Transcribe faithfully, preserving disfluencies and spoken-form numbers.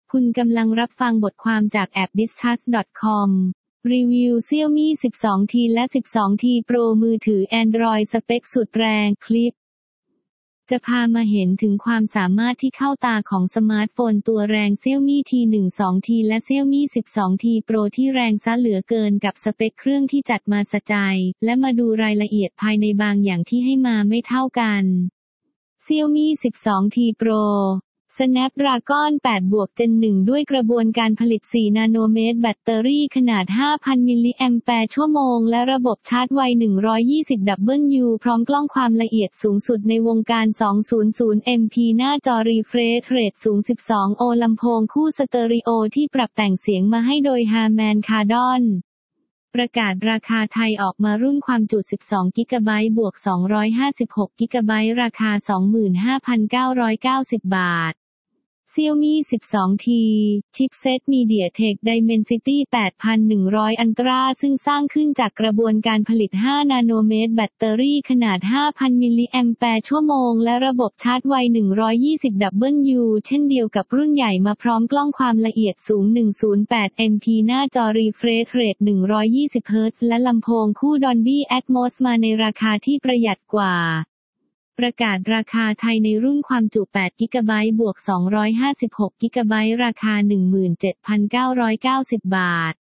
คุณกำลังรับฟังบทความจากแอป ดิสคัส ดอท คอม รีวิว Xiaomi สิบสอง ที และ สิบสอง ที Pro มือถือ Android สเปคสุดแรง คลิป จะพามาเห็นถึงความสามารถที่เข้าตาของสมาร์ทโฟนตัวแรง Xiaomi ที สิบสอง ที และ Xiaomi สิบสอง ที Pro ที่แรงซะเหลือเกินกับสเปคเครื่องที่จัดมาสะใจ และมาดูรายละเอียดภายในบางอย่างที่ให้มาไม่เท่ากัน Xiaomi สิบสอง ที Pro Snapdragon แปด เจน หนึ่ง ด้วยกระบวนการผลิต สี่ นาโนเมตรแบตเตอรี่ขนาด ห้าพัน มิลลิแอมแปร์ชั่วโมงและระบบชาร์จไว หนึ่งร้อยยี่สิบ ดับเบิลยู พร้อมกล้องความละเอียดสูงสุดในวงการ สองร้อย เอ็ม พี หน้าจอ Refresh Rate สูง สิบสอง โอ ลำโพงคู่สเตอริโอที่ปรับแต่งเสียงมาให้โดย Harman Kardon ประกาศราคาไทยออกมารุ่นความจุ สิบสอง กิกะไบต์ บวก สองร้อยห้าสิบหก กิกะไบต์ ราคา สองหมื่นห้าพันเก้าร้อยเก้าสิบ บาทXiaomi สิบสอง ที ชิปเซ็ต MediaTek Dimensity แปดพันหนึ่งร้อย Ultra ซึ่งสร้างขึ้นจากกระบวนการผลิต ห้า นาโนเมตรแบตเตอรี่ขนาด ห้าพัน มิลลิแอมแปร์ชั่วโมงและระบบชาร์จไว หนึ่งร้อยยี่สิบ ดับเบิลยู เช่นเดียวกับรุ่นใหญ่มาพร้อมกล้องความละเอียดสูง หนึ่งร้อยแปด เอ็ม พี หน้าจอ Refresh Rate หนึ่งร้อยยี่สิบ เฮิร์ตซ์ และลำโพงคู่ Dolby Atmos มาในราคาที่ประหยัดกว่าประกาศราคาไทยในรุ่นความจุ แปด กิกะไบต์ บวก สองร้อยห้าสิบหก กิกะไบต์ ราคา หนึ่งหมื่นเจ็ดพันเก้าร้อยเก้าสิบ บาท